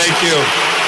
Thank you.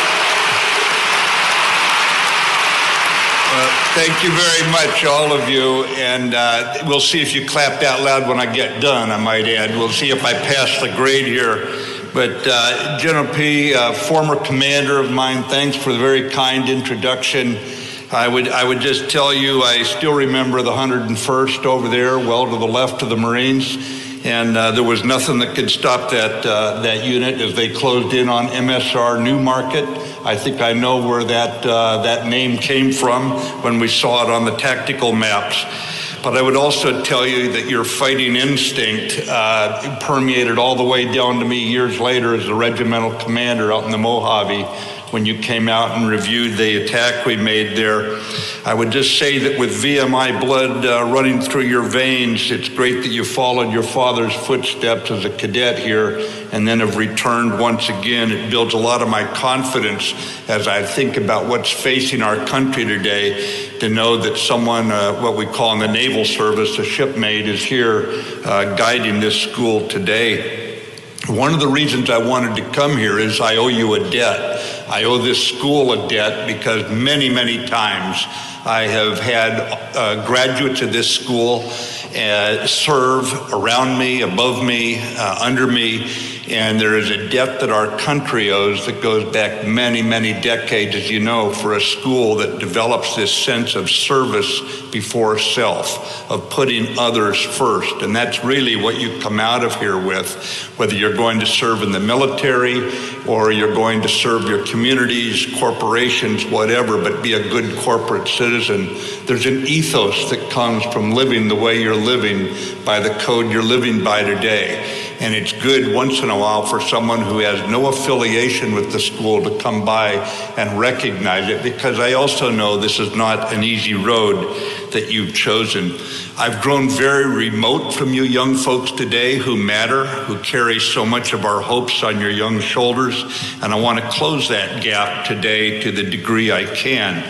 Thank you very much, all of you. And we'll see if you clap out loud when I get done, I might add. We'll see if I pass the grade here. But General P., former commander of mine, thanks for the very kind introduction. I would just tell you, I still remember the 101st over there, well to the left of the Marines. And there was nothing that could stop that unit as they closed in on MSR Newmarket. I think I know where that name came from when we saw it on the tactical maps. But I would also tell you that your fighting instinct permeated all the way down to me years later as a regimental commander out in the Mojave when you came out and reviewed the attack we made there. I would just say that with VMI blood running through your veins, it's great that you followed your father's footsteps as a cadet here and then have returned once again. It builds a lot of my confidence as I think about what's facing our country today, to know that someone, what we call in the Naval Service, a shipmate, is here guiding this school today. One of the reasons I wanted to come here is I owe you a debt. I owe this school a debt because many, many times I have had graduates of this school serve around me, above me, under me, and there is a debt that our country owes that goes back many, many decades, as you know, for a school that develops this sense of service before self, of putting others first. And that's really what you come out of here with, whether you're going to serve in the military or you're going to serve your communities, corporations, whatever, but be a good corporate citizen. There's an ethos that comes from living the way you're living by the code you're living by today. And it's good once in a while for someone who has no affiliation with the school to come by and recognize it, because I also know this is not an easy road that you've chosen. I've grown very remote from you young folks today who matter, who carry so much of our hopes on your young shoulders, and I want to close that gap today to the degree I can.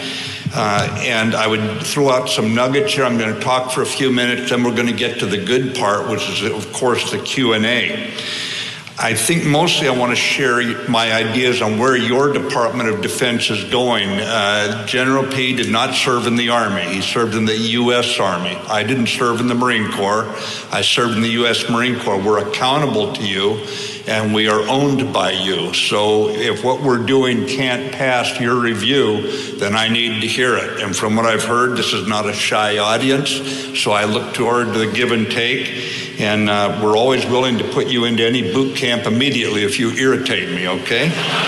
And I would throw out some nuggets here. I'm going to talk for a few minutes, then we're going to get to the good part, which is, of course, the Q&A. I think mostly I want to share my ideas on where your Department of Defense is going. General P. did not serve in the Army. He served in the U.S. Army. I didn't serve in the Marine Corps. I served in the U.S. Marine Corps. We're accountable to you, and we are owned by you. So if what we're doing can't pass your review, then I need to hear it. And from what I've heard, this is not a shy audience, so I look toward the give and take. And we're always willing to put you into any boot camp immediately if you irritate me, okay?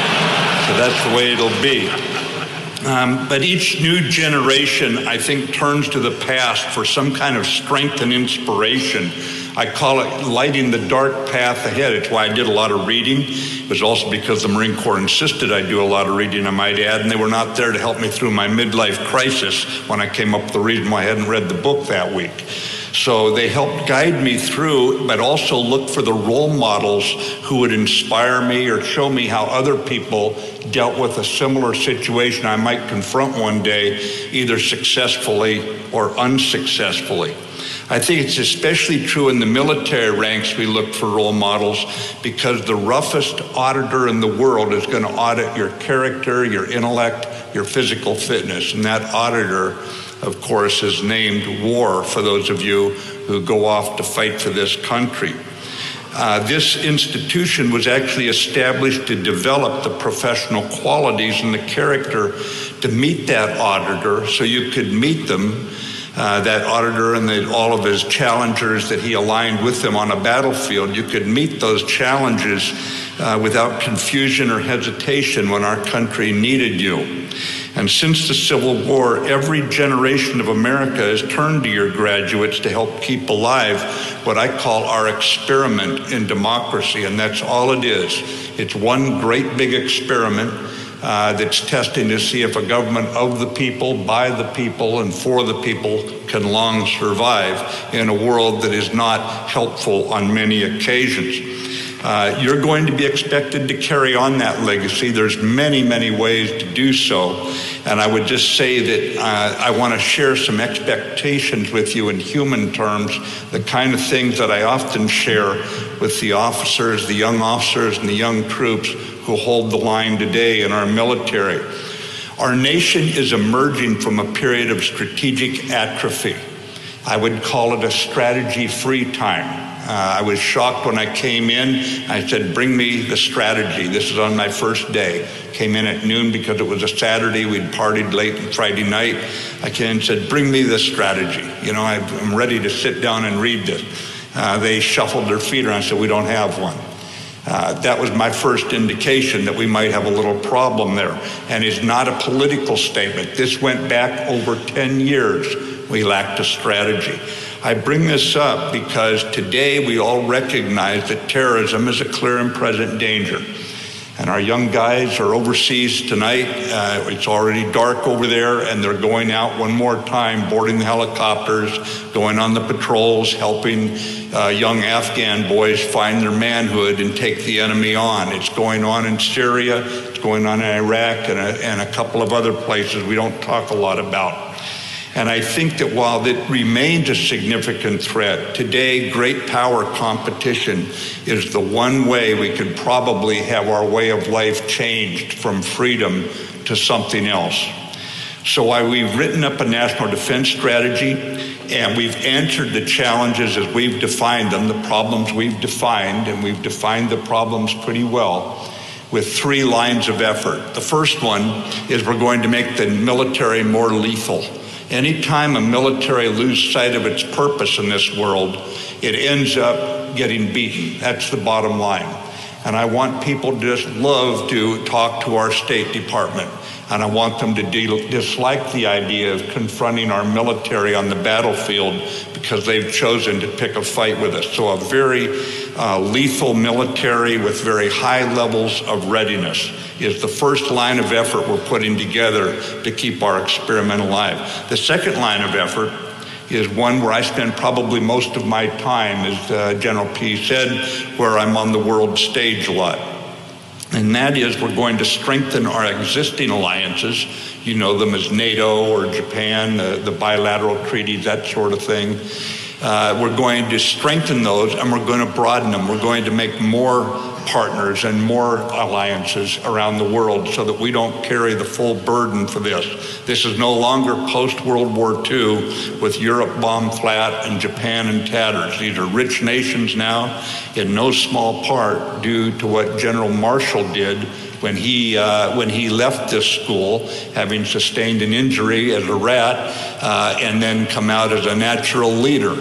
So that's the way it'll be. But each new generation, I think, turns to the past for some kind of strength and inspiration. I call it lighting the dark path ahead. It's why I did a lot of reading. It was also because the Marine Corps insisted I do a lot of reading, I might add, and they were not there to help me through my midlife crisis when I came up with the reason why I hadn't read the book that week. So they helped guide me through, but also look for the role models who would inspire me or show me how other people dealt with a similar situation I might confront one day, either successfully or unsuccessfully. I think it's especially true in the military ranks we look for role models, because the roughest auditor in the world is going to audit your character, your intellect, your physical fitness. And that auditor, of course, is named war for those of you who go off to fight for this country. This institution was actually established to develop the professional qualities and the character to meet that auditor, so you could meet them, that auditor and all of his challengers that he aligned with them on a battlefield. You could meet those challenges without confusion or hesitation when our country needed you. And since the Civil War, every generation of America has turned to your graduates to help keep alive what I call our experiment in democracy, and that's all it is. It's one great big experiment that's testing to see if a government of the people, by the people, and for the people can long survive in a world that is not helpful on many occasions. You're going to be expected to carry on that legacy. There's many, many ways to do so. And I would just say that I want to share some expectations with you in human terms, the kind of things that I often share with the officers, the young officers and the young troops who hold the line today in our military. Our nation is emerging from a period of strategic atrophy. I would call it a strategy-free time. I was shocked when I came in. I said, bring me the strategy. This is on my first day. Came in at noon because it was a Saturday. We'd partied late on Friday night. I came in and said, bring me the strategy. You know, I'm ready to sit down and read this. They shuffled their feet around and said, we don't have one. That was my first indication that we might have a little problem there. And it's not a political statement. This went back over 10 years. We lacked a strategy. I bring this up because today we all recognize that terrorism is a clear and present danger. And our young guys are overseas tonight. It's already dark over there, and they're going out one more time, boarding the helicopters, going on the patrols, helping young Afghan boys find their manhood and take the enemy on. It's going on in Syria, it's going on in Iraq, and a couple of other places we don't talk a lot about. And I think that while it remains a significant threat, today great power competition is the one way we could probably have our way of life changed from freedom to something else. So we've written up a national defense strategy, and we've answered the challenges as we've defined them, the problems we've defined, and we've defined the problems pretty well, with 3 lines of effort. The first one is we're going to make the military more lethal. Anytime a military loses sight of its purpose in this world, it ends up getting beaten. That's the bottom line. And I want people to just love to talk to our State Department. And I want them to dislike the idea of confronting our military on the battlefield because they've chosen to pick a fight with us. So a very lethal military with very high levels of readiness is the first line of effort we're putting together to keep our experiment alive. The second line of effort is one where I spend probably most of my time, as General P said, where I'm on the world stage a lot. And that is we're going to strengthen our existing alliances. You know them as NATO or Japan, the bilateral treaties, that sort of thing. We're going to strengthen those, and we're going to broaden them. We're going to make more partners and more alliances around the world so that we don't carry the full burden for this. This is no longer post-World War II with Europe bombed flat and Japan in tatters. These are rich nations now, in no small part due to what General Marshall did when he left this school, having sustained an injury as a rat, and then come out as a natural leader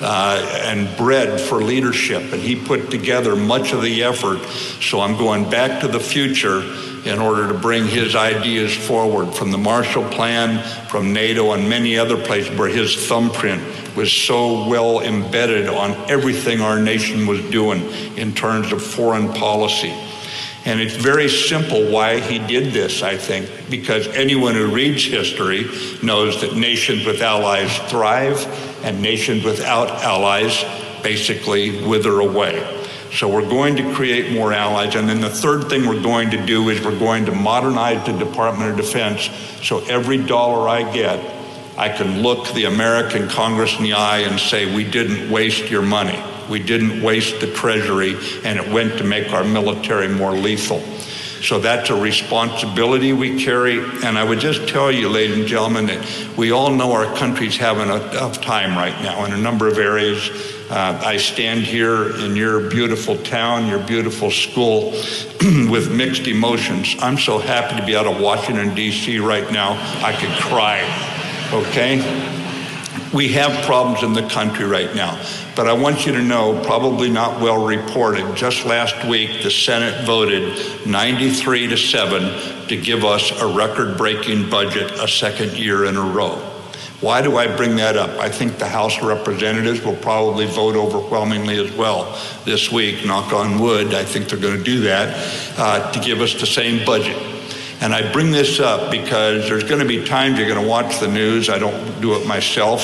and bred for leadership. And he put together much of the effort. So I'm going back to the future in order to bring his ideas forward from the Marshall Plan, from NATO, and many other places where his thumbprint was so well embedded on everything our nation was doing in terms of foreign policy. And it's very simple why he did this, I think, because anyone who reads history knows that nations with allies thrive and nations without allies basically wither away. So we're going to create more allies. And then the third thing we're going to do is we're going to modernize the Department of Defense so every dollar I get, I can look the American Congress in the eye and say, we didn't waste your money. We didn't waste the Treasury, and it went to make our military more lethal. So that's a responsibility we carry. And I would just tell you, ladies and gentlemen, that we all know our country's having a tough time right now in a number of areas. I stand here in your beautiful town, your beautiful school, with mixed emotions. I'm so happy to be out of Washington, D.C. right now, I could cry, okay? We have problems in the country right now, but I want you to know, probably not well reported, just last week the Senate voted 93-7 to give us a record-breaking budget a second year in a row. Why do I bring that up? I think the House of Representatives will probably vote overwhelmingly as well this week, knock on wood. I think they're going to do that, to give us the same budget. And I bring this up because there's going to be times you're going to watch the news. I don't do it myself.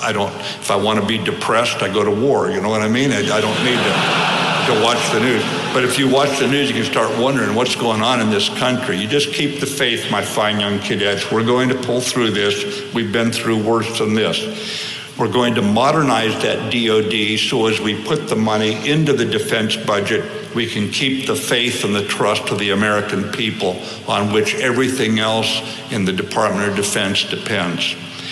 If I want to be depressed, I go to war. You know what I mean? I don't need to watch the news. But if you watch the news, you can start wondering what's going on in this country. You just keep the faith, my fine young cadets. We're going to pull through this. We've been through worse than this. We're going to modernize that DOD so as we put the money into the defense budget, we can keep the faith and the trust of the American people on which everything else in the Department of Defense depends.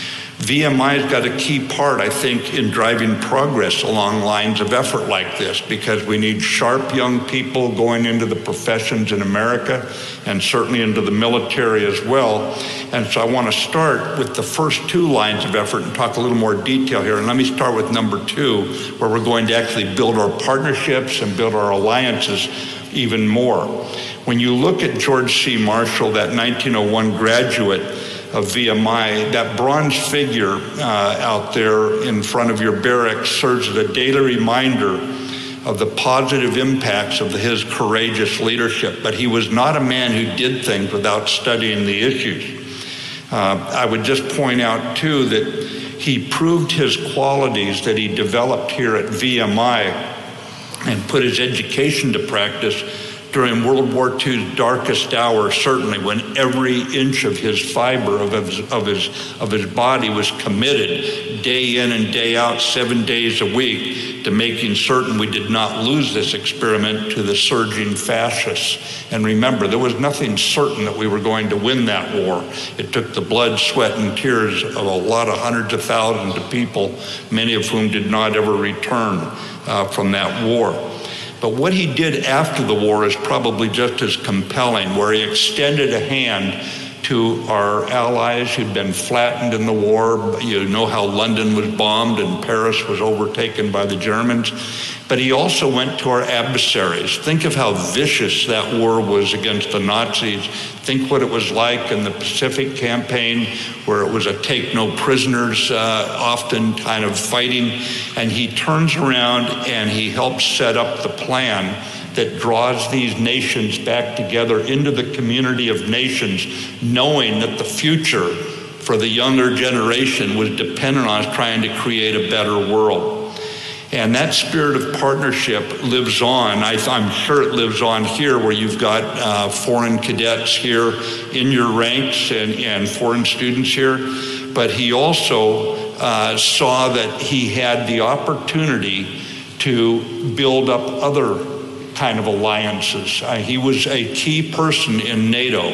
VMI's got a key part, I think, in driving progress along lines of effort like this, because we need sharp young people going into the professions in America and certainly into the military as well. And so I want to start with the first two lines of effort and talk a little more detail here. And let me start with number 2, where we're going to actually build our partnerships and build our alliances even more. When you look at George C. Marshall, that 1901 graduate of VMI, that bronze figure out there in front of your barracks serves as a daily reminder of the positive impacts of his courageous leadership. But he was not a man who did things without studying the issues. I would just point out, too, that he proved his qualities that he developed here at VMI and put his education to practice during World War II's darkest hour, certainly, when every inch of his fiber of his body was committed day in and day out, 7 days a week, to making certain we did not lose this experiment to the surging fascists. And remember, there was nothing certain that we were going to win that war. It took the blood, sweat, and tears of a lot of hundreds of thousands of people, many of whom did not ever return from that war. But what he did after the war is probably just as compelling, where he extended a hand to our allies who'd been flattened in the war. You know how London was bombed and Paris was overtaken by the Germans. But he also went to our adversaries. Think of how vicious that war was against the Nazis. Think what it was like in the Pacific Campaign, where it was a take no prisoners, often kind of fighting. And he turns around and he helps set up the plan that draws these nations back together into the community of nations, knowing that the future for the younger generation was dependent on us trying to create a better world. And that spirit of partnership lives on. I'm sure it lives on here, where you've got foreign cadets here in your ranks and foreign students here. But he also saw that he had the opportunity to build up other kind of alliances. He was a key person in NATO,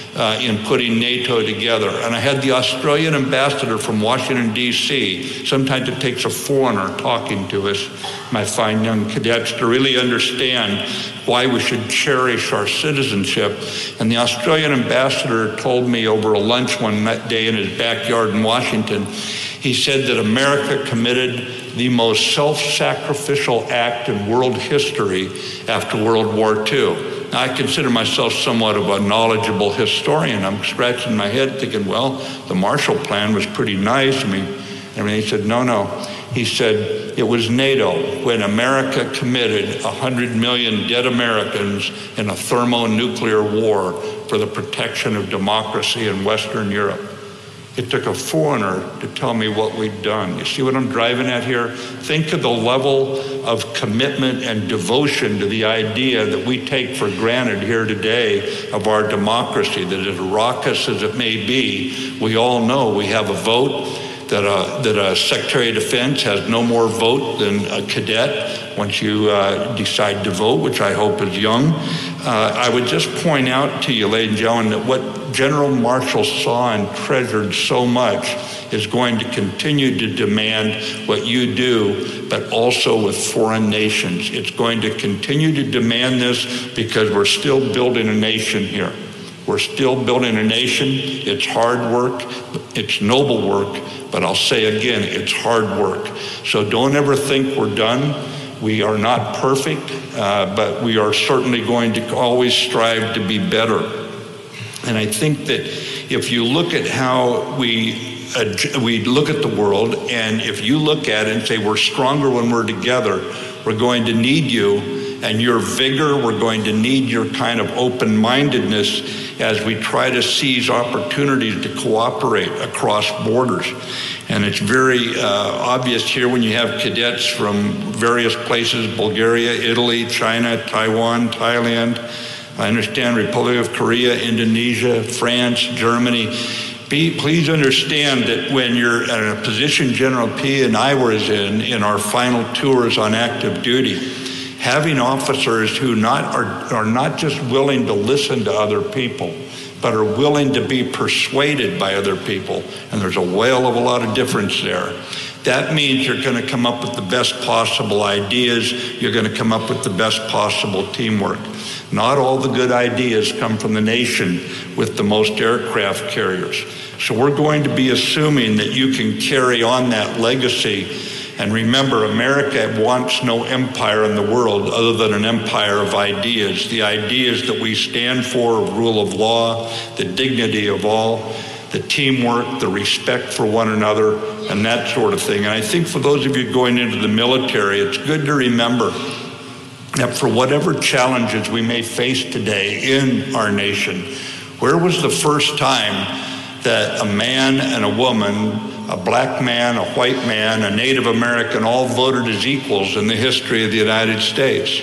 in putting NATO together. And I had the Australian ambassador from Washington, D.C. Sometimes it takes a foreigner talking to us, my fine young cadets, to really understand why we should cherish our citizenship. And the Australian ambassador told me over a lunch one day in his backyard in Washington, he said that America committed the most self-sacrificial act in world history after World War II. Now, I consider myself somewhat of a knowledgeable historian. I'm scratching my head thinking, well, the Marshall Plan was pretty nice. I mean, he said, no. He said, it was NATO when America committed 100 million dead Americans in a thermonuclear war for the protection of democracy in Western Europe. It took a foreigner to tell me what we'd done. You see what I'm driving at here? Think of the level of commitment and devotion to the idea that we take for granted here today of our democracy, that as raucous as it may be, we all know we have a vote, that a Secretary of Defense has no more vote than a cadet once you decide to vote, which I hope is young. I would just point out to you, ladies and gentlemen, that what General Marshall saw and treasured so much is going to continue to demand what you do, but also with foreign nations. It's going to continue to demand this because we're still building a nation here. We're still building a nation. It's hard work. It's noble work. But I'll say again, it's hard work. So don't ever think we're done. We are not perfect, but we are certainly going to always strive to be better. And I think that if you look at how we look at the world, and if you look at it and say we're stronger when we're together, we're going to need you and your vigor. We're going to need your kind of open-mindedness as we try to seize opportunities to cooperate across borders. And it's very obvious here when you have cadets from various places, Bulgaria, Italy, China, Taiwan, Thailand, I understand Republic of Korea, Indonesia, France, Germany. Please understand that when you're in a position General P and I was in our final tours on active duty, having officers who are not just willing to listen to other people, but are willing to be persuaded by other people, and there's a whale of a lot of difference there. That means you're going to come up with the best possible ideas, you're going to come up with the best possible teamwork. Not all the good ideas come from the nation with the most aircraft carriers. So we're going to be assuming that you can carry on that legacy. And remember, America wants no empire in the world other than an empire of ideas. The ideas that we stand for, rule of law, the dignity of all, the teamwork, the respect for one another, and that sort of thing. And I think for those of you going into the military, it's good to remember that for whatever challenges we may face today in our nation, where was the first time that a man and a woman, a black man, a white man, a Native American, all voted as equals in the history of the United States?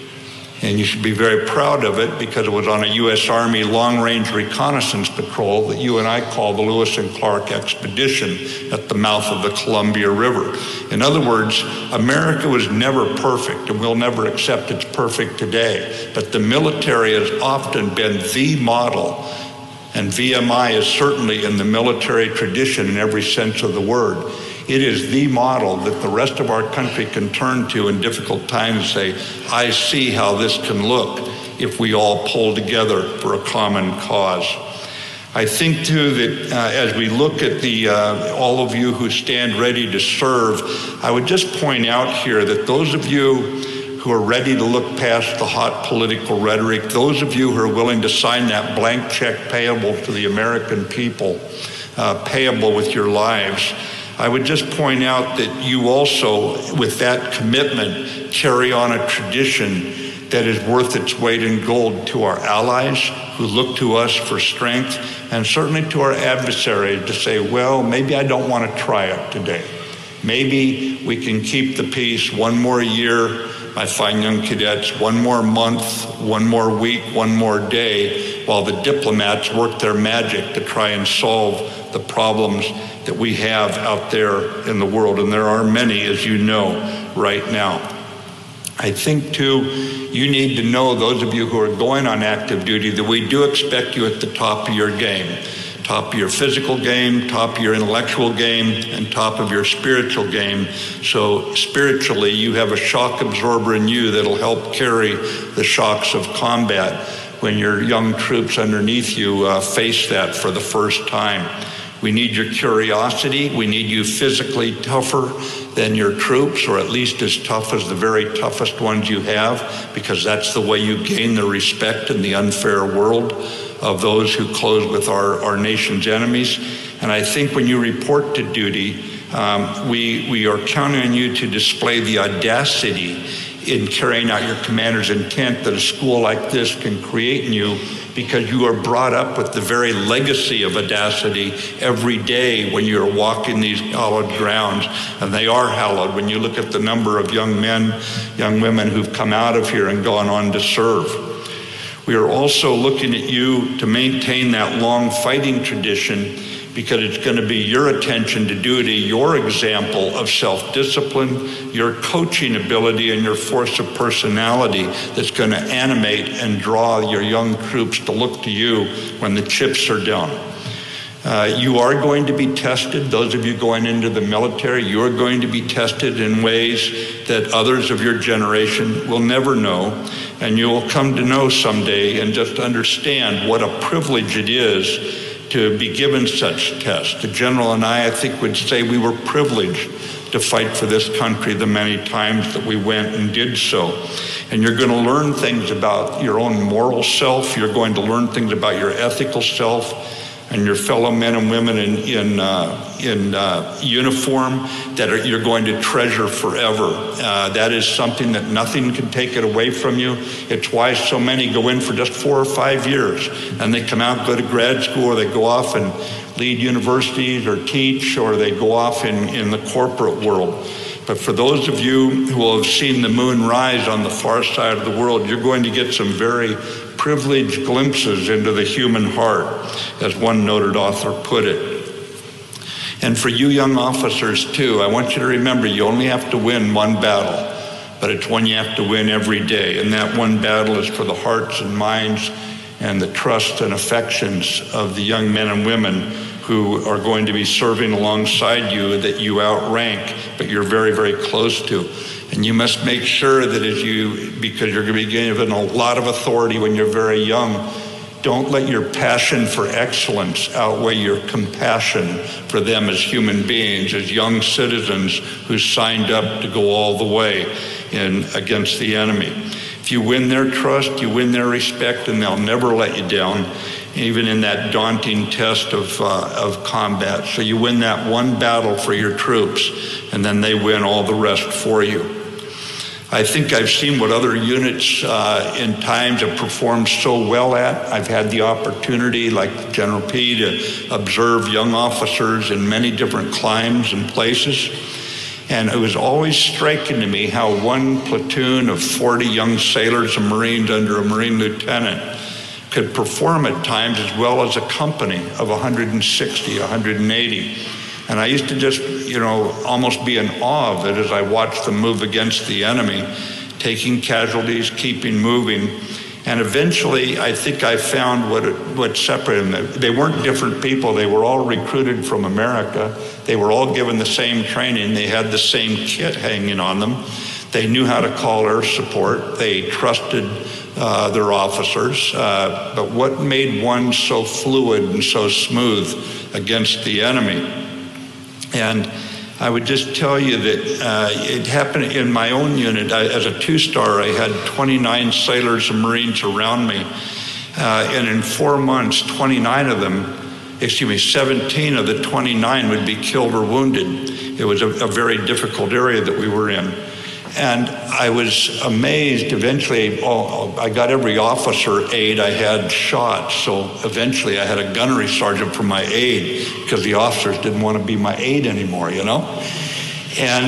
And you should be very proud of it because it was on a U.S. Army long-range reconnaissance patrol that you and I call the Lewis and Clark Expedition at the mouth of the Columbia River. In other words, America was never perfect, and we'll never accept it's perfect today. But the military has often been the model, and VMI is certainly in the military tradition in every sense of the word. It is the model that the rest of our country can turn to in difficult times and say, I see how this can look if we all pull together for a common cause. I think, too, that as we look at all of you who stand ready to serve, I would just point out here that those of you who are ready to look past the hot political rhetoric, those of you who are willing to sign that blank check payable to the American people, payable with your lives, I would just point out that you also, with that commitment, carry on a tradition that is worth its weight in gold to our allies who look to us for strength, and certainly to our adversaries to say, well, maybe I don't want to try it today. Maybe we can keep the peace one more year, my fine young cadets, one more month, one more week, one more day, while the diplomats work their magic to try and solve the problems that we have out there in the world. And there are many, as you know, right now. I think, too, you need to know, those of you who are going on active duty, that we do expect you at the top of your game. Top of your physical game, top of your intellectual game, and top of your spiritual game. So spiritually, you have a shock absorber in you that'll help carry the shocks of combat when your young troops underneath you face that for the first time. We need your curiosity. We need you physically tougher than your troops, or at least as tough as the very toughest ones you have, because that's the way you gain the respect in the unfair world of those who close with our nation's enemies. And I think when you report to duty, we are counting on you to display the audacity in carrying out your commander's intent that a school like this can create in you, because you are brought up with the very legacy of audacity every day when you're walking these hallowed grounds, and they are hallowed when you look at the number of young men, young women who've come out of here and gone on to serve. We are also looking at you to maintain that long fighting tradition, because it's going to be your attention to duty, your example of self-discipline, your coaching ability, and your force of personality that's going to animate and draw your young troops to look to you when the chips are down. You are going to be tested. Those of you going into the military, you are going to be tested in ways that others of your generation will never know, and you will come to know someday and just understand what a privilege it is to be given such tests. The general and I think, would say we were privileged to fight for this country the many times that we went and did so. And you're going to learn things about your own moral self. You're going to learn things about your ethical self and your fellow men and women in uniform that you're going to treasure forever. That is something that nothing can take it away from you. It's why so many go in for just 4 or 5 years, and they come out, go to grad school, or they go off and lead universities or teach, or they go off in the corporate world. But for those of you who will have seen the moon rise on the far side of the world, you're going to get some very privileged glimpses into the human heart, as one noted author put it. And for you young officers too, I want you to remember you only have to win one battle, but it's one you have to win every day. And that one battle is for the hearts and minds and the trust and affections of the young men and women who are going to be serving alongside you, that you outrank, but you're very, very close to. And you must make sure that because you're going to be given a lot of authority when you're very young, don't let your passion for excellence outweigh your compassion for them as human beings, as young citizens who signed up to go all the way against the enemy. If you win their trust, you win their respect, and they'll never let you down, even in that daunting test of combat. So you win that one battle for your troops, and then they win all the rest for you. I think I've seen what other units in times have performed so well at. I've had the opportunity, like General P, to observe young officers in many different climes and places. And it was always striking to me how one platoon of 40 young sailors and Marines under a Marine lieutenant could perform at times as well as a company of 160, 180. And I used to just, almost be in awe of it as I watched them move against the enemy, taking casualties, keeping moving. And eventually, I think I found what separated them. They weren't different people. They were all recruited from America. They were all given the same training. They had the same kit hanging on them. They knew how to call air support. They trusted their officers. But what made one so fluid and so smooth against the enemy? And I would just tell you that it happened in my own unit. As a two-star, I had 29 sailors and Marines around me. And in 4 months, 17 of the 29 would be killed or wounded. It was a very difficult area that we were in. And I was amazed. Eventually, I got every officer aide I had shot. So eventually I had a gunnery sergeant for my aide because the officers didn't want to be my aide anymore, And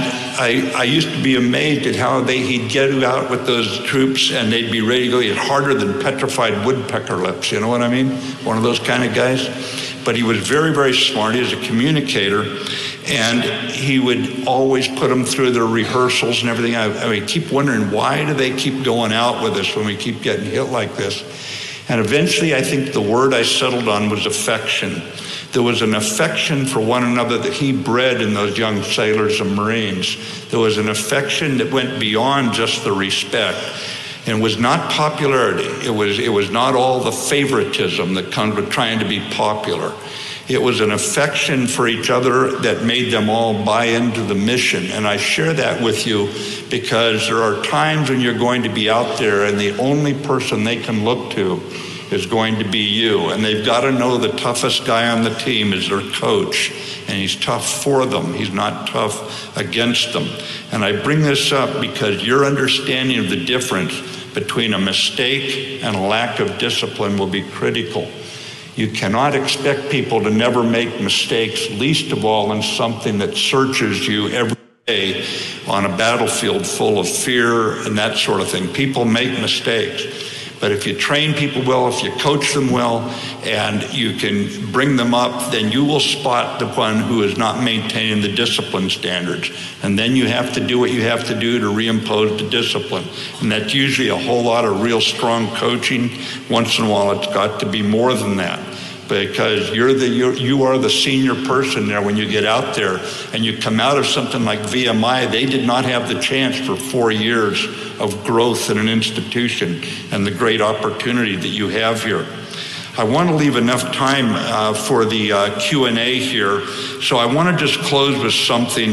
I used to be amazed at how he'd get out with those troops and they'd be ready to go. He's harder than petrified woodpecker lips, you know what I mean? One of those kind of guys. But he was very, very smart. He was a communicator. And he would always put them through their rehearsals and everything. I keep wondering, why do they keep going out with us when we keep getting hit like this? And eventually, I think the word I settled on was affection. There was an affection for one another that he bred in those young sailors and Marines. There was an affection that went beyond just the respect. And was not popularity. It was not all the favoritism that comes with trying to be popular. It was an affection for each other that made them all buy into the mission. And I share that with you because there are times when you're going to be out there and the only person they can look to is going to be you. And they've got to know the toughest guy on the team is their coach. And he's tough for them. He's not tough against them. And I bring this up because your understanding of the difference between a mistake and a lack of discipline will be critical. You cannot expect people to never make mistakes, least of all in something that searches you every day on a battlefield full of fear and that sort of thing. People make mistakes. But if you train people well, if you coach them well, and you can bring them up, then you will spot the one who is not maintaining the discipline standards. And then you have to do what you have to do to reimpose the discipline. And that's usually a whole lot of real strong coaching. Once in a while, it's got to be more than that. Because you are the senior person there when you get out there and you come out of something like VMI. They did not have the chance for 4 years of growth in an institution and the great opportunity that you have here. I want to leave enough time for the Q&A here. So I want to just close with something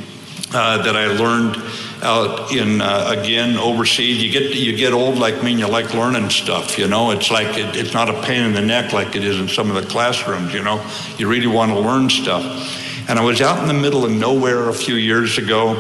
that I learned out in, again, overseas. You get old like me and you like learning stuff, It's like, it's not a pain in the neck like it is in some of the classrooms, You really want to learn stuff. And I was out in the middle of nowhere a few years ago,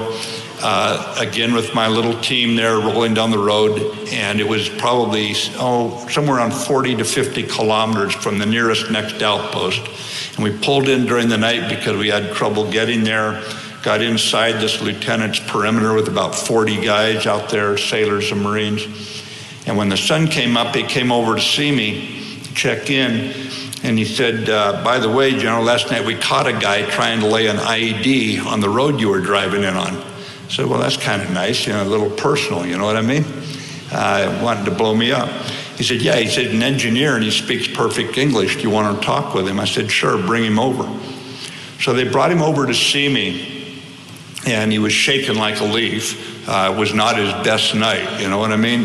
again with my little team there rolling down the road, and it was probably, somewhere around 40 to 50 kilometers from the nearest next outpost. And we pulled in during the night because we had trouble getting there. Got inside this lieutenant's perimeter with about 40 guys out there, sailors and Marines. And when the sun came up, he came over to see me, check in, and he said, by the way, General, last night we caught a guy trying to lay an IED on the road you were driving in on. I said, well, that's kind of nice, a little personal, you know what I mean? Wanted to blow me up. He said, yeah, he said, an engineer, and he speaks perfect English. Do you want to talk with him? I said, sure, bring him over. So they brought him over to see me, and he was shaking like a leaf. It was not his best night, you know what I mean?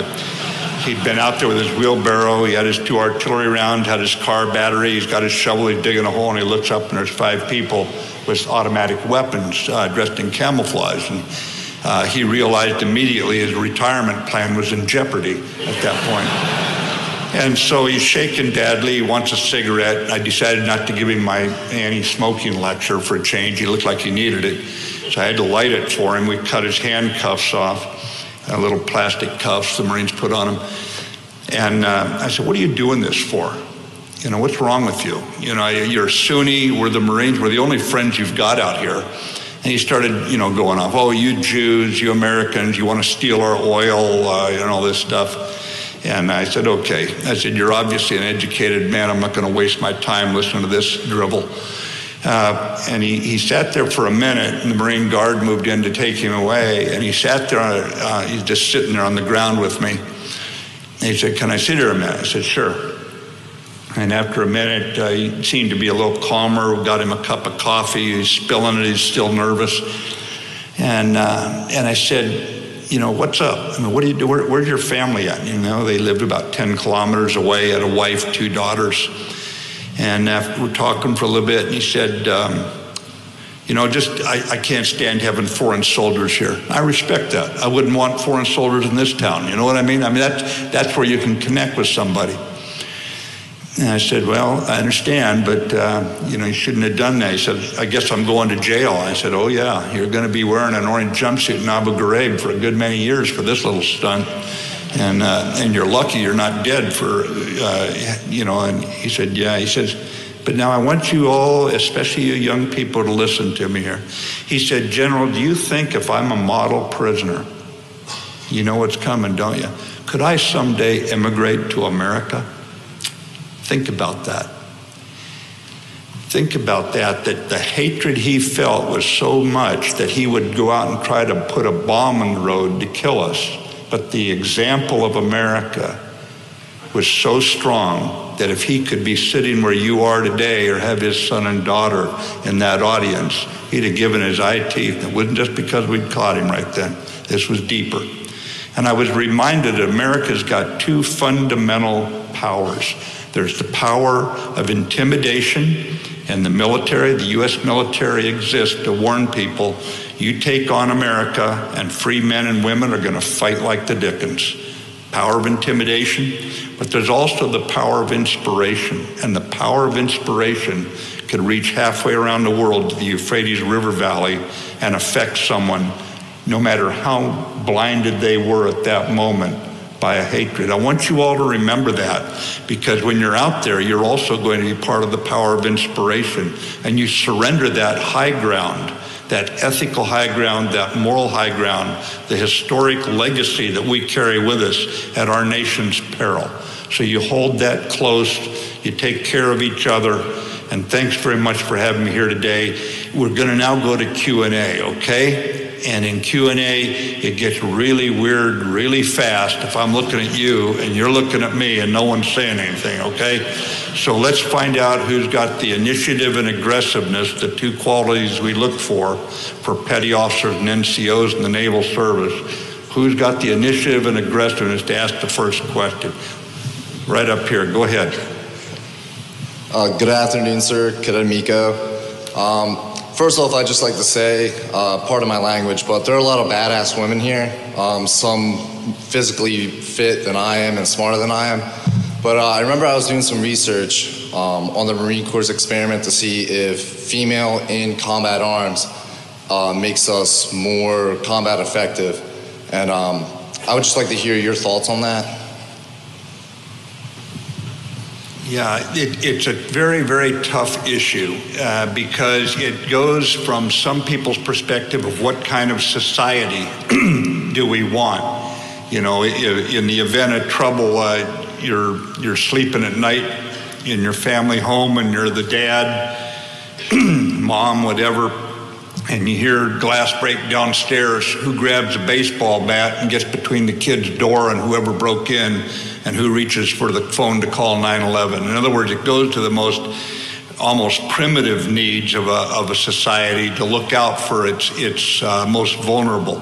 He'd been out there with his wheelbarrow, he had his 2 artillery rounds, had his car battery, he's got his shovel, he's digging a hole, and he looks up and there's 5 people with automatic weapons dressed in camouflage. And he realized immediately his retirement plan was in jeopardy at that point. And so he's shaking badly, he wants a cigarette. I decided not to give him my anti-smoking lecture for a change. He looked like he needed it. So I had to light it for him. We cut his handcuffs off, little plastic cuffs the Marines put on him. And I said, what are you doing this for? What's wrong with you? You're a Sunni, we're the Marines, we're the only friends you've got out here. And he started, going off, oh, you Jews, you Americans, you want to steal our oil, all this stuff. And I said, okay. I said, you're obviously an educated man. I'm not going to waste my time listening to this drivel. And he sat there for a minute, and the Marine Guard moved in to take him away. And he sat there, he's just sitting there on the ground with me. And he said, can I sit here a minute? I said, sure. And after a minute, he seemed to be a little calmer. We got him a cup of coffee. He's spilling it. He's still nervous. And I said, what's up? What do you do? Where's your family at? They lived about 10 kilometers away, had a wife, 2 daughters. And after we're talking for a little bit, and he said, I can't stand having foreign soldiers here. I respect that. I wouldn't want foreign soldiers in this town. You know what I mean? That's where you can connect with somebody. And I said, well, I understand, but, you shouldn't have done that. He said, I guess I'm going to jail. I said, oh, yeah, you're going to be wearing an orange jumpsuit in Abu Ghraib for a good many years for this little stunt. And you're lucky you're not dead for, and he said, yeah. He says, but now I want you all, especially you young people, to listen to me here. He said, General, do you think if I'm a model prisoner, you know what's coming, don't you? Could I someday immigrate to America? Think about that. Think about that the hatred he felt was so much that he would go out and try to put a bomb on the road to kill us. But the example of America was so strong that if he could be sitting where you are today or have his son and daughter in that audience, he'd have given his eye teeth. It wasn't just because we'd caught him right then. This was deeper. And I was reminded that America's got 2 fundamental powers. There's the power of intimidation, and the military, the U.S. military exists to warn people, you take on America and free men and women are going to fight like the Dickens. Power of intimidation, but there's also the power of inspiration, and the power of inspiration could reach halfway around the world to the Euphrates River Valley and affect someone, no matter how blinded they were at that moment by a hatred. I want you all to remember that, because when you're out there, you're also going to be part of the power of inspiration, and you surrender that high ground, that ethical high ground, that moral high ground, the historic legacy that we carry with us at our nation's peril. So you hold that close, you take care of each other, and thanks very much for having me here today. We're going to now go to Q&A, okay? And in Q&A, it gets really weird really fast if I'm looking at you and you're looking at me and no one's saying anything, okay? So let's find out who's got the initiative and aggressiveness, the 2 qualities we look for petty officers and NCOs in the Naval Service. Who's got the initiative and aggressiveness to ask the first question? Right up here, go ahead. Good afternoon, sir. Cadet Miko. First off, I'd just like to say, pardon my language, but there are a lot of badass women here. Some physically fit than I am and smarter than I am. But I remember I was doing some research on the Marine Corps experiment to see if female in combat arms makes us more combat effective. And I would just like to hear your thoughts on that. Yeah, it's a very, very tough issue because it goes from some people's perspective of what kind of society do we want. You know, in the event of trouble, you're sleeping at night in your family home and you're the dad, mom, whatever, and you hear glass break downstairs. Who grabs a baseball bat and gets between the kid's door and whoever broke in, and who reaches for the phone to call 911? In other words, it goes to the most almost primitive needs of a society to look out for its most vulnerable.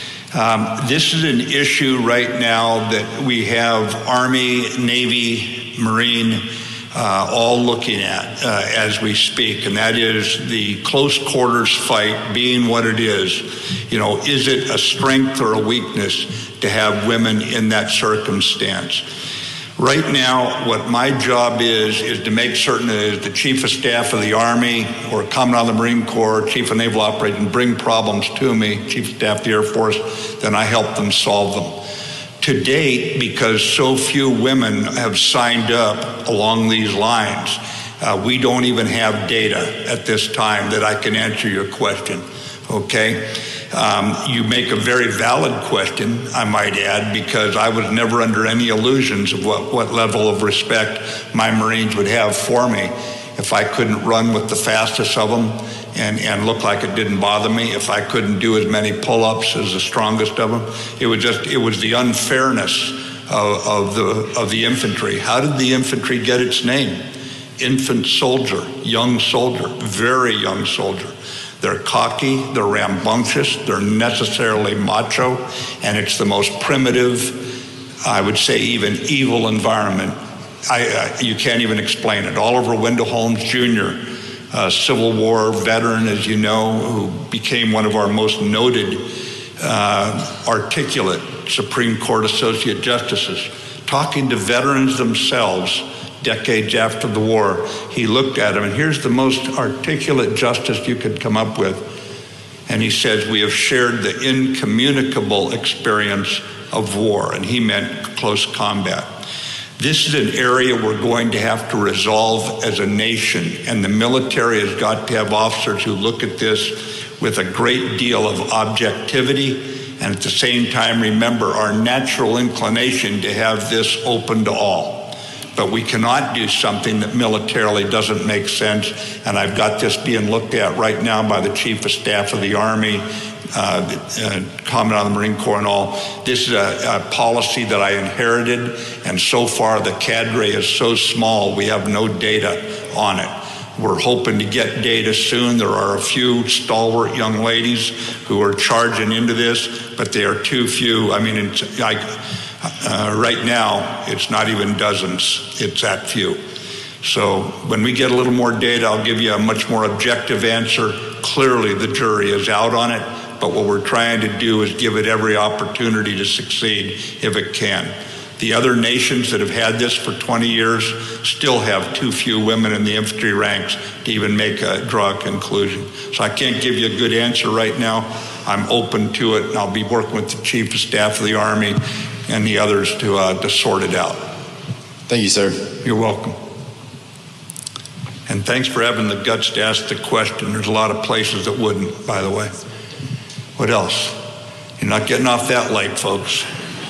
This is an issue right now that we have Army, Navy, Marine all looking at as we speak, and that is the close quarters fight being what it is. You know, is it a strength or a weakness to have women in that circumstance? Right now, what my job is to make certain that as the Chief of Staff of the Army or Commandant of the Marine Corps, Chief of Naval Operations bring problems to me, Chief of Staff of the Air Force, then I help them solve them. To date, because so few women have signed up along these lines, we don't even have data at this time that I can answer your question, okay? You make a very valid question, I might add, because I was never under any illusions of what level of respect my Marines would have for me if I couldn't run with the fastest of them and look like it didn't bother me, if I couldn't do as many pull-ups as the strongest of them. It was the unfairness of the infantry. How did the infantry get its name? Infant soldier, young soldier, very young soldier. They're cocky, they're rambunctious, they're necessarily macho, and it's the most primitive, I would say even evil environment. You can't even explain it. Oliver Wendell Holmes Jr., Civil War veteran, as you know, who became one of our most noted articulate Supreme Court Associate Justices, talking to veterans themselves decades after the war, he looked at him, and here's the most articulate justice you could come up with. And he says, we have shared the incommunicable experience of war, and he meant close combat. This is an area we're going to have to resolve as a nation, and the military has got to have officers who look at this with a great deal of objectivity, and at the same time remember our natural inclination to have this open to all. But we cannot do something that militarily doesn't make sense, and I've got this being looked at right now by the Chief of Staff of the Army, Commandant of the Marine Corps and all. This is a policy that I inherited, and so far the cadre is so small we have no data on it. We're hoping to get data soon. There are a few stalwart young ladies who are charging into this, but they are too few. I mean, right now, it's not even dozens. It's that few. So when we get a little more data, I'll give you a much more objective answer. Clearly, the jury is out on it, but what we're trying to do is give it every opportunity to succeed if it can. The other nations that have had this for 20 years still have too few women in the infantry ranks to even draw a conclusion. So I can't give you a good answer right now. I'm open to it, and I'll be working with the Chief of Staff of the Army and the others to sort it out. Thank you, sir. You're welcome. And thanks for having the guts to ask the question. There's a lot of places that wouldn't, by the way. What else? You're not getting off that light, folks.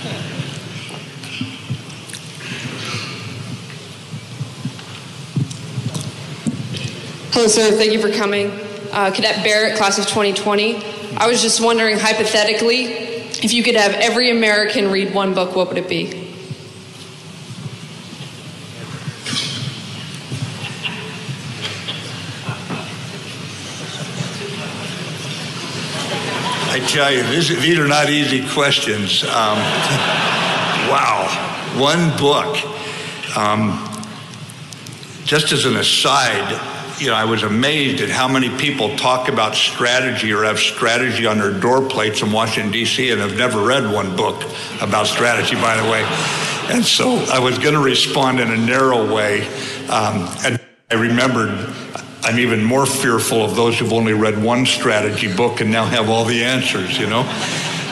Hello, sir. Thank you for coming. Cadet Barrett, class of 2020. I was just wondering, hypothetically, if you could have every American read one book, what would it be? I tell you, these are not easy questions. Wow, one book. Just as an aside, I was amazed at how many people talk about strategy or have strategy on their door plates in Washington, D.C., and have never read one book about strategy, by the way. And so I was going to respond in a narrow way. And I remembered I'm even more fearful of those who've only read one strategy book and now have all the answers,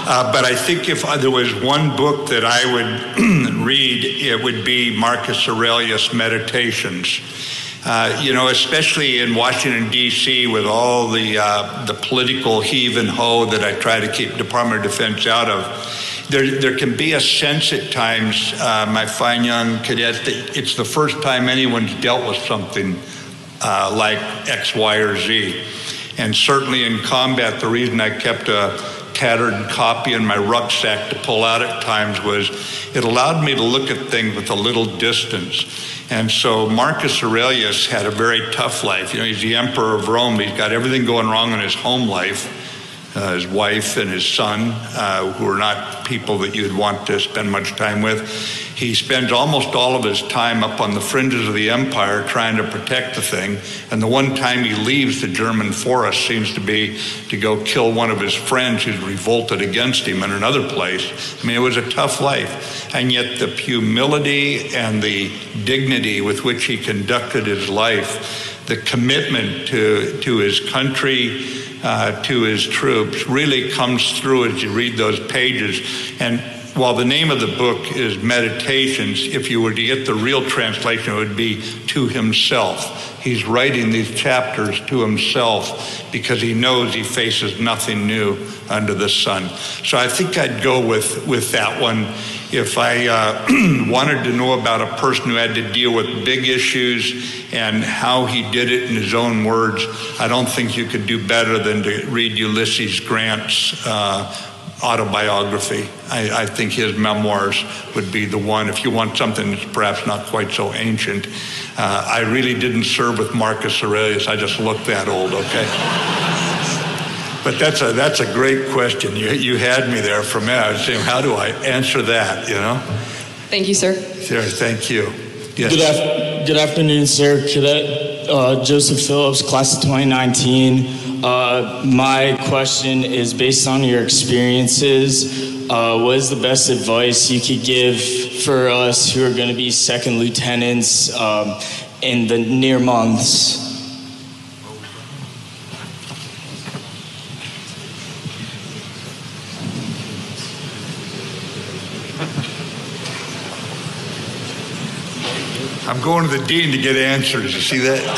But I think if there was one book that I would read, it would be Marcus Aurelius' Meditations. Especially in Washington, D.C., with all the political heave and ho that I try to keep Department of Defense out of, there can be a sense at times, my fine young cadets, that it's the first time anyone's dealt with something like X, Y, or Z. And certainly in combat, the reason I kept a tattered copy in my rucksack to pull out at times was it allowed me to look at things with a little distance. And so Marcus Aurelius had a very tough life. He's the emperor of Rome. He's got everything going wrong in his home life. His wife and his son, who are not people that you'd want to spend much time with. He spends almost all of his time up on the fringes of the empire trying to protect the thing. And the one time he leaves the German forest seems to be to go kill one of his friends who's revolted against him in another place. I mean, it was a tough life. And yet the humility and the dignity with which he conducted his life, the commitment to his country, to his troops, really comes through as you read those pages. And while the name of the book is Meditations, if you were to get the real translation, it would be to himself. He's writing these chapters to himself because he knows he faces nothing new under the sun. So I think I'd go with that one. If I wanted to know about a person who had to deal with big issues and how he did it in his own words, I don't think you could do better than to read Ulysses Grant's autobiography. I think his memoirs would be the one if you want something that's perhaps not quite so ancient. I really didn't serve with Marcus Aurelius. I just look that old, okay? But that's a great question. You had me there for a minute. I was saying, how do I answer that, Thank you, sir. Sure, thank you. Yes. Good afternoon, sir. Cadet Joseph Phillips, class of 2019. My question is based on your experiences. What is the best advice you could give for us who are going to be second lieutenants in the near months? I'm going to the dean to get answers. You see that?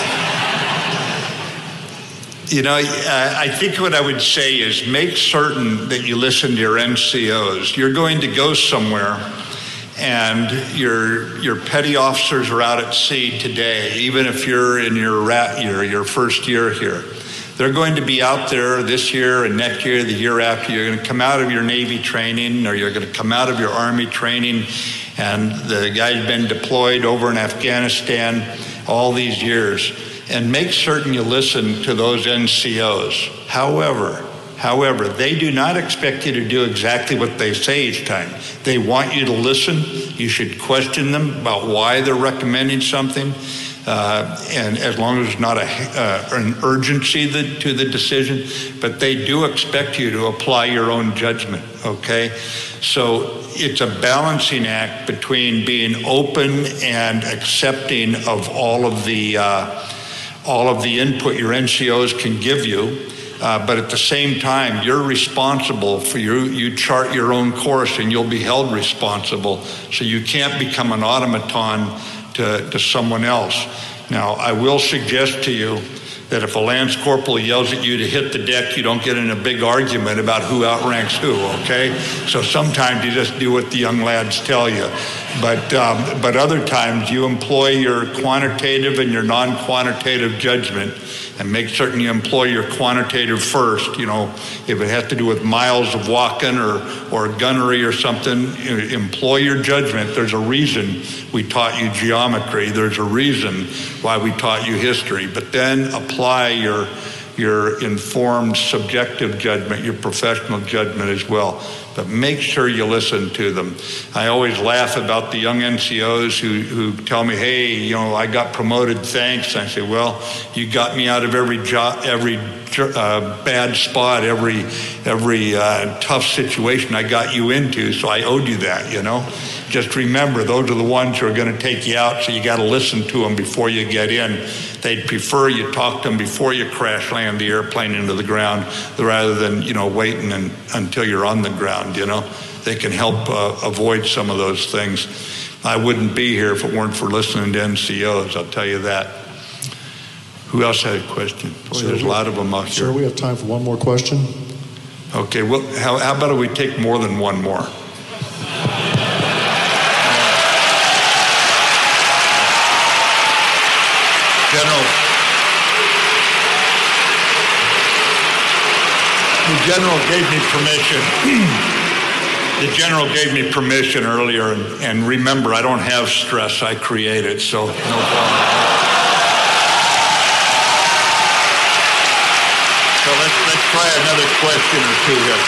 I think what I would say is make certain that you listen to your NCOs. You're going to go somewhere, and your petty officers are out at sea today, even if you're in your rat year, your first year here. They're going to be out there this year and next year, the year after. You're going to come out of your Navy training, or you're going to come out of your Army training, and the guy's been deployed over in Afghanistan all these years. And make certain you listen to those NCOs. However, they do not expect you to do exactly what they say each time. They want you to listen. You should question them about why they're recommending something. And as long as there's not an urgency to the decision, but they do expect you to apply your own judgment, okay? So it's a balancing act between being open and accepting of all of the input your NCOs can give you, but at the same time, you're responsible for you chart your own course and you'll be held responsible, so you can't become an automaton to someone else. Now, I will suggest to you that if a Lance Corporal yells at you to hit the deck, you don't get in a big argument about who outranks who, okay? So sometimes you just do what the young lads tell you. But other times you employ your quantitative and your non-quantitative judgment, and make certain you employ your quantitative first. If it has to do with miles of walking or gunnery or something, employ your judgment. There's a reason we taught you geometry. There's a reason why we taught you history. But then apply your informed subjective judgment, your professional judgment as well. But make sure you listen to them. I always laugh about the young NCOs who tell me, hey, I got promoted, thanks. And I say, well, you got me out of every job, every bad spot, every tough situation I got you into, so I owed you that, Just remember, those are the ones who are going to take you out, so you got to listen to them before you get in. They'd prefer you talk to them before you crash land the airplane into the ground rather than, waiting until you're on the ground. around, They can help avoid some of those things. I wouldn't be here if it weren't for listening to NCOs, I'll tell you that. Who else had a question? Boy, there's a lot of them out here. Sir, we have time for one more question. Okay, well, how about if we take more than one more? The general gave me permission. The general gave me permission earlier, and remember, I don't have stress, I create it, so no problem. So let's try another question or two here.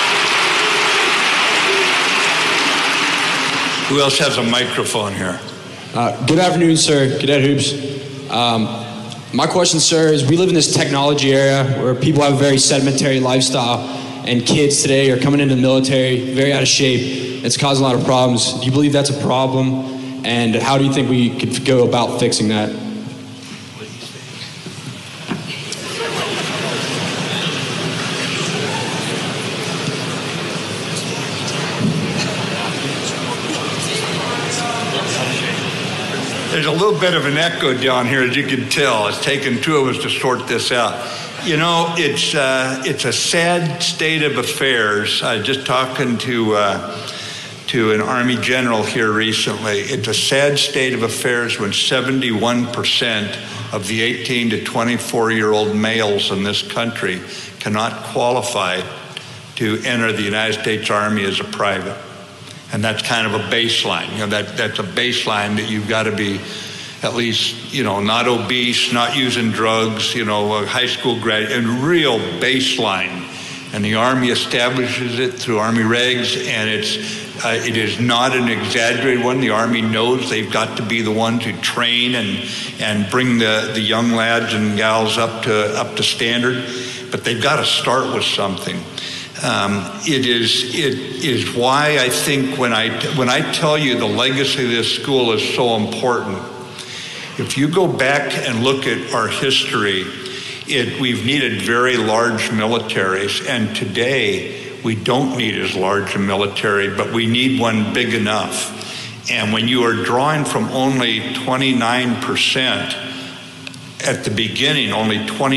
Who else has a microphone here? Good afternoon, sir. Cadet Hoops. My question, sir, is we live in this technology era where people have a very sedentary lifestyle, and kids today are coming into the military very out of shape. It's causing a lot of problems. Do you believe that's a problem? And how do you think we could go about fixing that? There's a little bit of an echo down here, as you can tell. It's taken two of us to sort this out. It's a sad state of affairs. I was just talking to an Army general here recently. It's a sad state of affairs when 71% of the 18 to 24-year-old males in this country cannot qualify to enter the United States Army as a private. And that's kind of a baseline. That's a baseline that you've got to be at least, not obese, not using drugs, a high school graduate, and real baseline. And the Army establishes it through Army regs, and it is not an exaggerated one. The Army knows they've got to be the ones who train and bring the young lads and gals up to standard, but they've got to start with something. It is why I think when I tell you the legacy of this school is so important. If you go back and look at our history, we've needed very large militaries, and today we don't need as large a military, but we need one big enough. And when you are drawing from only 29%, at the beginning, only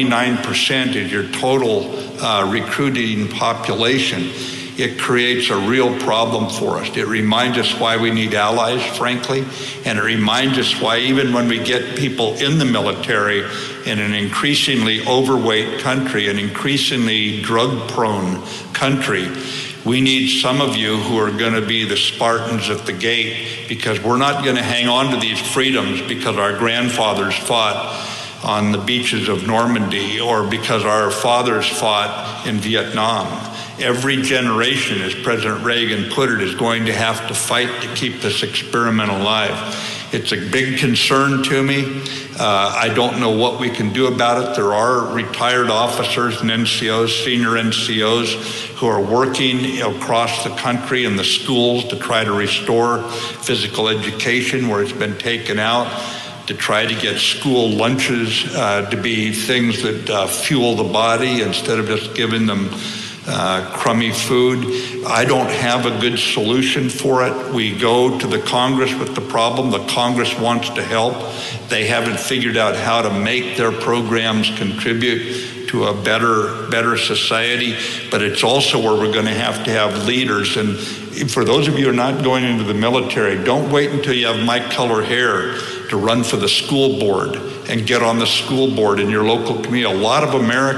29% is your total recruiting population, it creates a real problem for us. It reminds us why we need allies, frankly, and it reminds us why even when we get people in the military in an increasingly overweight country, an increasingly drug-prone country, we need some of you who are going to be the Spartans at the gate, because we're not going to hang on to these freedoms because our grandfathers fought on the beaches of Normandy or because our fathers fought in Vietnam. Every generation, as President Reagan put it, is going to have to fight to keep this experiment alive. It's a big concern to me. I don't know what we can do about it. There are retired officers and NCOs, senior NCOs, who are working across the country in the schools to try to restore physical education where it's been taken out, to try to get school lunches to be things that fuel the body instead of just giving them crummy food. I don't have a good solution for it. We go to the Congress with the problem. The Congress wants to help. They haven't figured out how to make their programs contribute to a better society, but it's also where we're going to have leaders. And for those of you who are not going into the military, don't wait until you have my color hair to run for the school board and get on the school board in your local community. A lot of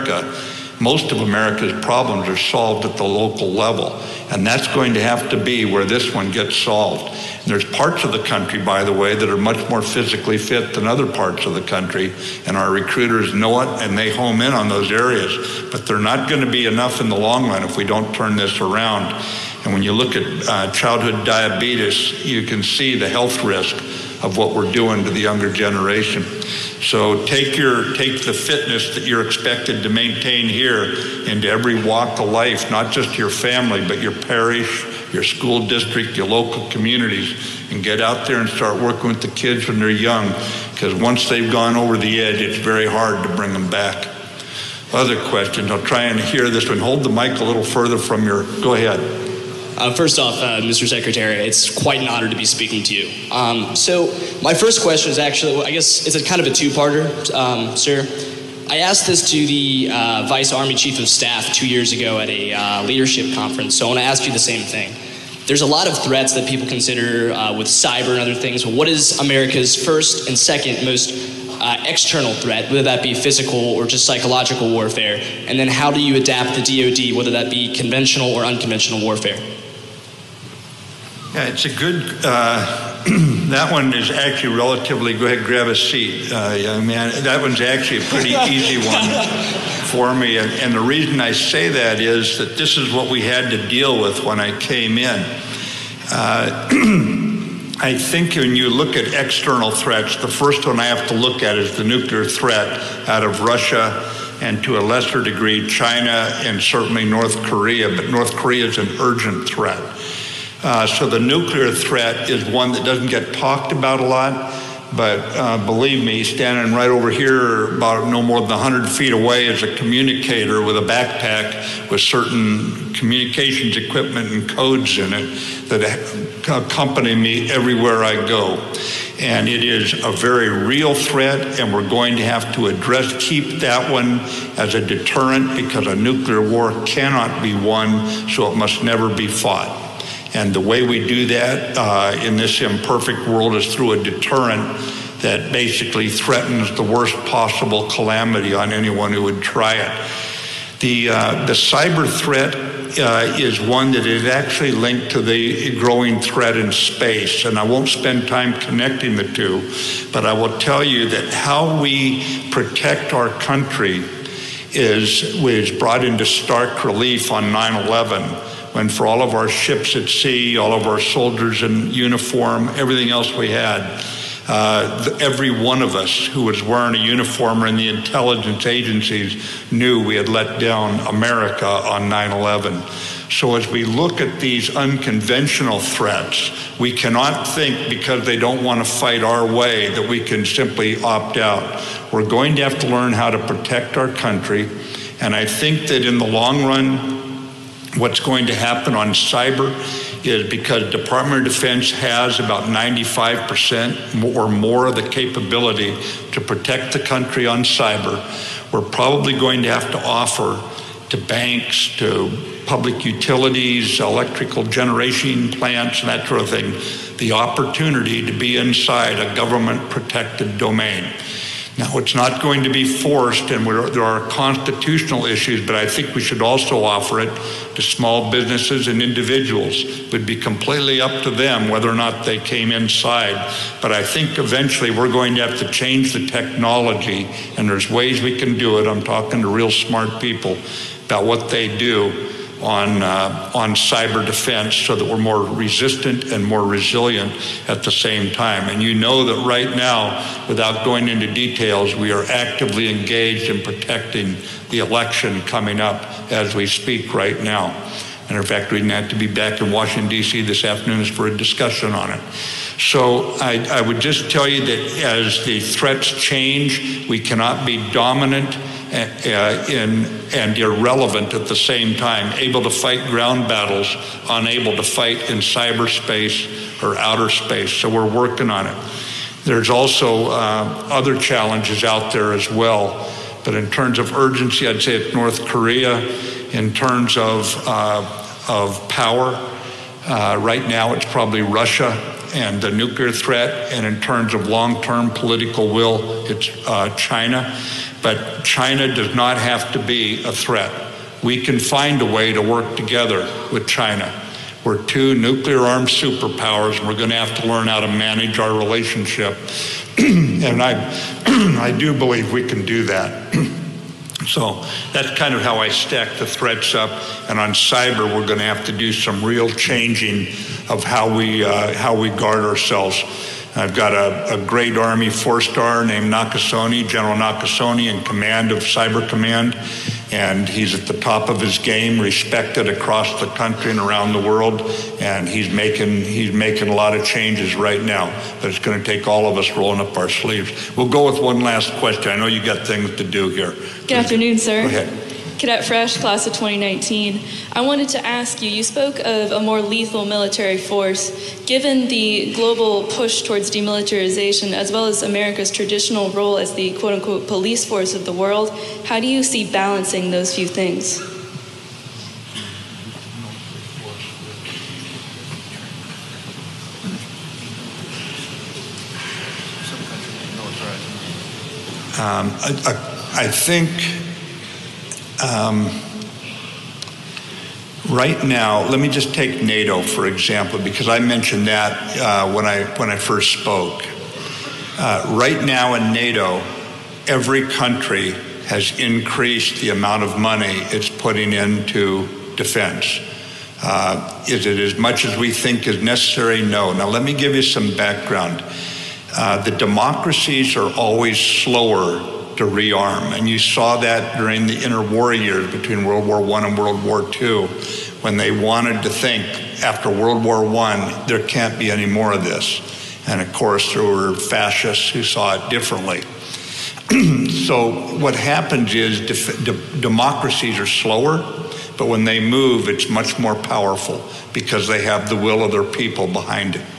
most of America's problems are solved at the local level, and that's going to have to be where this one gets solved. And there's parts of the country, by the way, that are much more physically fit than other parts of the country, and our recruiters know it, and they home in on those areas. But they're not going to be enough in the long run if we don't turn this around. And when you look at childhood diabetes, you can see the health risk of what we're doing to the younger generation. So take the fitness that you're expected to maintain here into every walk of life, not just your family, but your parish, your school district, your local communities, and get out there and start working with the kids when they're young, because once they've gone over the edge, it's very hard to bring them back. Other questions? I'll try and hear this one. Hold the mic a little further from go ahead. First off, Mr. Secretary, it's quite an honor to be speaking to you. So my first question is actually, well, I guess it's a kind of a two-parter, sir. I asked this to the Vice Army Chief of Staff 2 years ago at a leadership conference, so I want to ask you the same thing. There's a lot of threats that people consider with cyber and other things. What is America's first and second most external threat, whether that be physical or just psychological warfare? And then how do you adapt the DoD, whether that be conventional or unconventional warfare? Yeah, it's a good, that one is actually relatively, go ahead, grab a seat, young man. That one's actually a pretty easy one for me. And the reason I say that is that this is what we had to deal with when I came in. I think when you look at external threats, the first one I have to look at is the nuclear threat out of Russia and to a lesser degree China and certainly North Korea, but North Korea is an urgent threat. So the nuclear threat is one that doesn't get talked about a lot, but believe me, standing right over here about no more than 100 feet away is a communicator with a backpack with certain communications equipment and codes in it that accompany me everywhere I go. And it is a very real threat, and we're going to have to keep that one as a deterrent, because a nuclear war cannot be won, so it must never be fought. And the way we do that in this imperfect world is through a deterrent that basically threatens the worst possible calamity on anyone who would try it. The cyber threat is one that is actually linked to the growing threat in space, and I won't spend time connecting the two, but I will tell you that how we protect our country was brought into stark relief on 9/11. When for all of our ships at sea, all of our soldiers in uniform, everything else we had, every one of us who was wearing a uniform or in the intelligence agencies knew we had let down America on 9/11. So as we look at these unconventional threats, we cannot think because they don't want to fight our way that we can simply opt out. We're going to have to learn how to protect our country, and I think that in the long run, what's going to happen on cyber is because Department of Defense has about 95% or more of the capability to protect the country on cyber, we're probably going to have to offer to banks, to public utilities, electrical generation plants, and that sort of thing, the opportunity to be inside a government-protected domain. Now, it's not going to be forced, and there are constitutional issues, but I think we should also offer it to small businesses and individuals. It would be completely up to them whether or not they came inside. But I think eventually we're going to have to change the technology, and there's ways we can do it. I'm talking to real smart people about what they do on cyber defense so that we're more resistant and more resilient at the same time. And you know that right now, without going into details, we are actively engaged in protecting the election coming up as we speak right now. Matter of fact, we have to be back in Washington, D.C. this afternoon for a discussion on it. So I would just tell you that as the threats change, we cannot be dominant and irrelevant at the same time, able to fight ground battles, unable to fight in cyberspace or outer space. So we're working on it. There's also other challenges out there as well. But in terms of urgency, I'd say it's North Korea. In terms of power, right now it's probably Russia and the nuclear threat. And in terms of long-term political will, it's China. But China does not have to be a threat. We can find a way to work together with China. We're two nuclear-armed superpowers, and we're going to have to learn how to manage our relationship. And I do believe we can do that. So that's kind of how I stack the threats up. And on cyber, we're going to have to do some real changing of how we guard ourselves. I've got a great Army four-star named Nakasone, General Nakasone, in command of Cyber Command, and he's at the top of his game, respected across the country and around the world, and he's making a lot of changes right now, but it's going to take all of us rolling up our sleeves. We'll go with one last question. I know you got things to do here. Good afternoon, sir. Go ahead. Cadet Fresh, class of 2019. I wanted to ask you, you spoke of a more lethal military force. Given the global push towards demilitarization, as well as America's traditional role as the quote-unquote police force of the world, how do you see balancing those few things? I think right now, let me just take NATO for example, because I mentioned that when I first spoke. Right now in NATO, every country has increased the amount of money it's putting into defense. Is it as much as we think is necessary? No. Now let me give you some background. The democracies are always slower to rearm, and you saw that during the interwar years between World War I and World War II, when they wanted to think, after World War I, there can't be any more of this. And of course, there were fascists who saw it differently. So what happens is democracies are slower, but when they move, it's much more powerful because they have the will of their people behind it.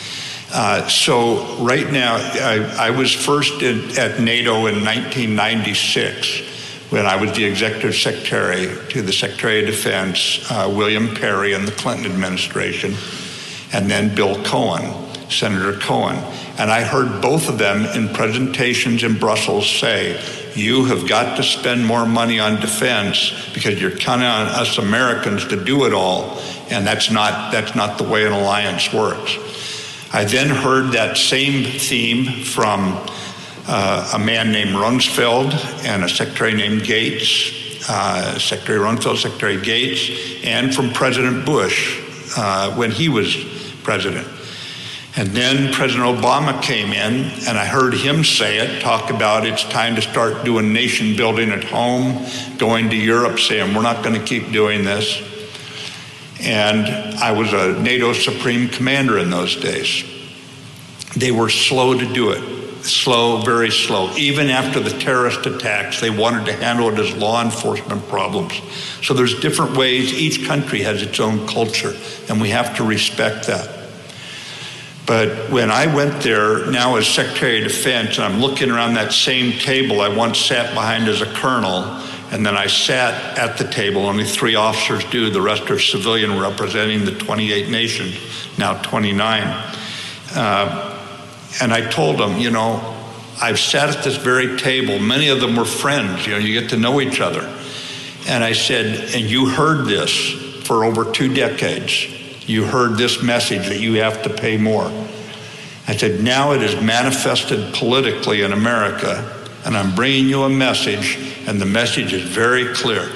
So right now, I was first at NATO in 1996 when I was the executive secretary to the Secretary of Defense, William Perry in the Clinton administration, and then Bill Cohen, Senator Cohen. And I heard both of them in presentations in Brussels say, you have got to spend more money on defense because you're counting on us Americans to do it all, and that's not the way an alliance works. I then heard that same theme from a man named Rumsfeld and a secretary named Gates, Secretary Rumsfeld, Secretary Gates, and from President Bush when he was president. And then President Obama came in, and I heard him say it, talk about it's time to start doing nation building at home, going to Europe, saying we're not going to keep doing this. And I was a NATO Supreme Commander in those days. They were slow to do it, slow, very slow. Even after the terrorist attacks, they wanted to handle it as law enforcement problems. So there's different ways. Each country has its own culture, and we have to respect that. But when I went there now as Secretary of Defense, and I'm looking around that same table I once sat behind as a colonel, and then I sat at the table, only 3 officers do, the rest are civilian representing the 28 nations, now 29. And I told them, you know, I've sat at this very table, many of them were friends, you know, you get to know each other. And I said, and you heard this for over 2 decades. You heard this message that you have to pay more. I said, now it is manifested politically in America, and I'm bringing you a message, and the message is very clear.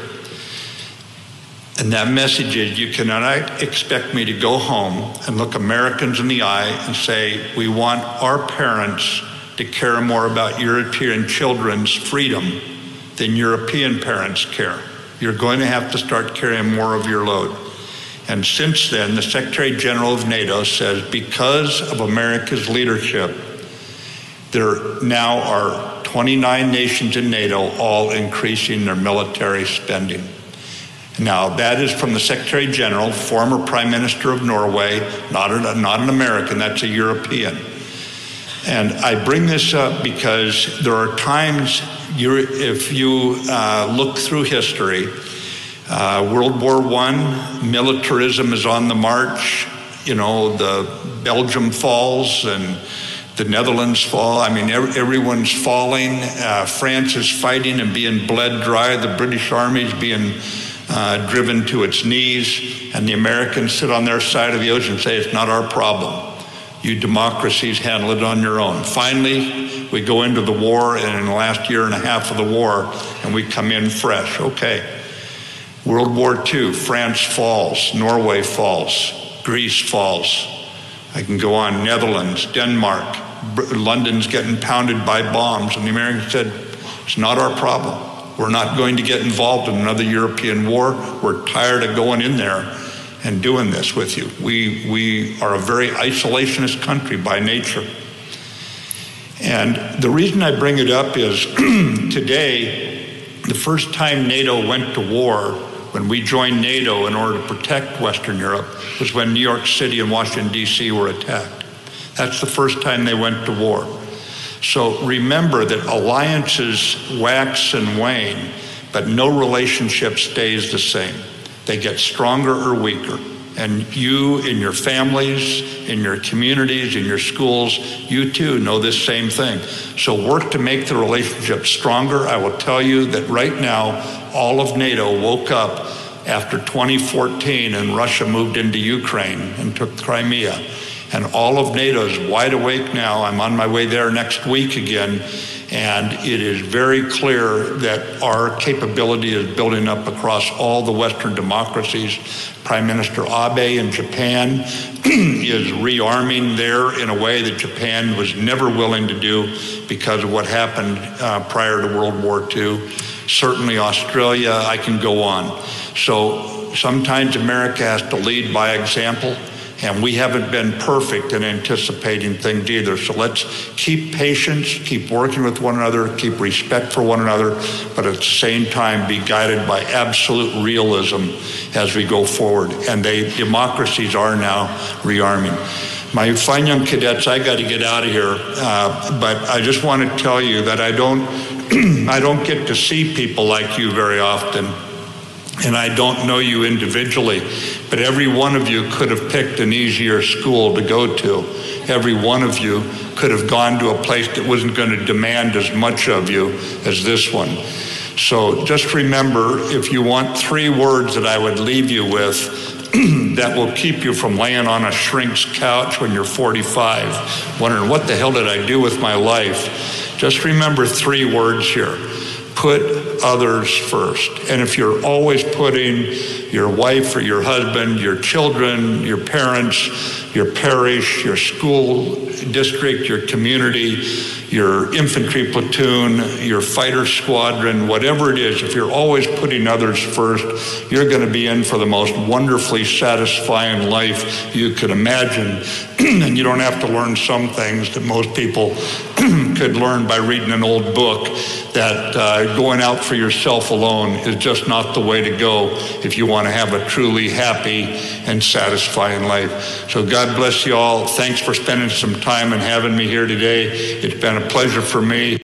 And that message is, you cannot expect me to go home and look Americans in the eye and say, we want our parents to care more about European children's freedom than European parents care. You're going to have to start carrying more of your load. And since then, the Secretary General of NATO says, because of America's leadership, there now are 29 nations in NATO all increasing their military spending. Now, that is from the Secretary General, former Prime Minister of Norway, not an American, that's a European. And I bring this up because there are times, if you look through history, World War I, militarism is on the march. You know, the Belgium falls and the Netherlands fall. I mean, everyone's falling. France is fighting and being bled dry. The British Army is being driven to its knees. And the Americans sit on their side of the ocean and say, it's not our problem. You democracies handle it on your own. Finally, we go into the war, and in the last year and a half of the war, and we come in fresh. Okay. World War II, France falls, Norway falls, Greece falls. I can go on, Netherlands, Denmark, London's getting pounded by bombs, and the Americans said, it's not our problem. We're not going to get involved in another European war. We're tired of going in there and doing this with you. We are a very isolationist country by nature. And the reason I bring it up is today, The first time NATO went to war, when we joined NATO in order to protect Western Europe, was when New York City and Washington, D.C. were attacked. That's the first time they went to war. So remember that alliances wax and wane, but no relationship stays the same. They get stronger or weaker. And you, in your families, in your communities, in your schools, you too know this same thing. So work to make the relationship stronger. I will tell you that right now, all of NATO woke up after 2014 and Russia moved into Ukraine and took Crimea. And all of NATO is wide awake now. I'm on my way there next week again. And it is very clear that our capability is building up across all the Western democracies. Prime Minister Abe in Japan is rearming there in a way that Japan was never willing to do because of what happened prior to World War II. Certainly Australia, I can go on. So sometimes America has to lead by example. And we haven't been perfect in anticipating things either. So let's keep patience, keep working with one another, keep respect for one another, but at the same time be guided by absolute realism as we go forward. And democracies are now rearming. My fine young cadets, I got to get out of here, but I just want to tell you that I don't get to see people like you very often. And I don't know you individually, but every one of you could have picked an easier school to go to. Every one of you could have gone to a place that wasn't going to demand as much of you as this one. So just remember, if you want 3 words that I would leave you with that will keep you from laying on a shrink's couch when you're 45, wondering what the hell did I do with my life, just remember 3 words here. Put others first. And if you're always putting your wife or your husband, your children, your parents, your parish, your school district, your community, your infantry platoon, your fighter squadron, whatever it is, if you're always putting others first, you're going to be in for the most wonderfully satisfying life you could imagine. And you don't have to learn some things that most people could learn by reading an old book, that going out for yourself alone is just not the way to go if you want to have a truly happy and satisfying life. So God bless you all. Thanks for spending some time and having me here today. It's been a pleasure for me.